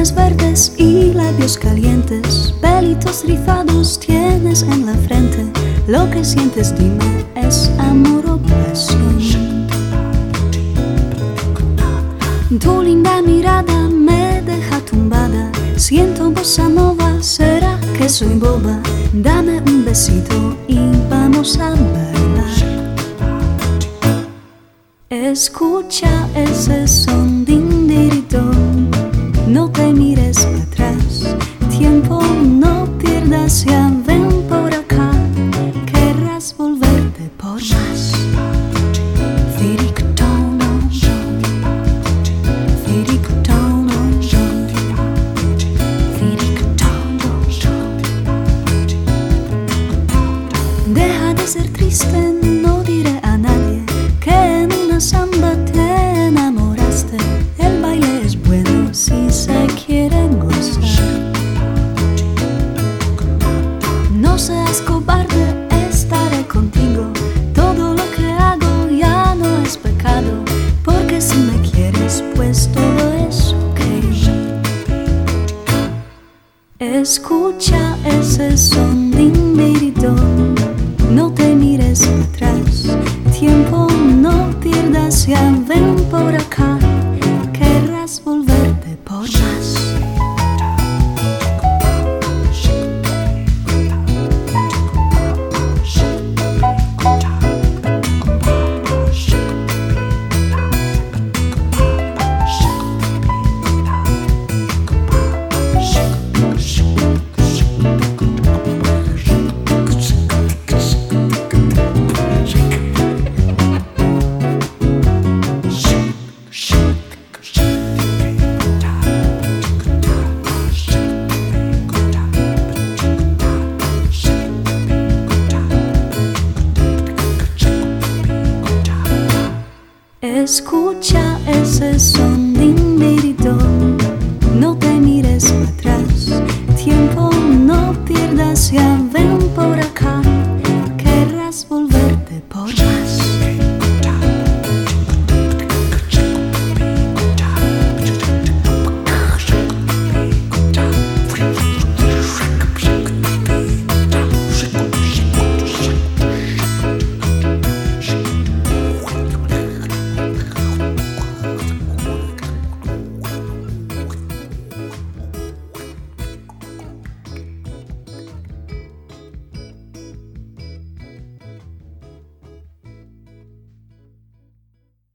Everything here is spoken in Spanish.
pestañas verdes y labios calientes, pelitos rizados tienes en la frente. Lo que sientes, dime, ¿es amor o pasión? Tu linda mirada me deja tumbada. Siento bossa nova, ¿será que soy boba? Dame un besito y vamos a bailar. Escucha ese son dindirito, no te mires para atrás. Tiempo no pierdas, ya ven por acá. Querrás volverte por más. Deja de ser triste, no diré a nadie que en una samba te enamoraste. El baile es bueno si se quiere gozar. No seas cobarde, estaré contigo. Todo lo que hago ya no es pecado, porque si me quieres, pues todo es ok. Escucha ese son dindirito, no te mires atrás. Tiempo no pierdas, ya ven por acá. Querrás volverte por más. Escucha ese son dindirito.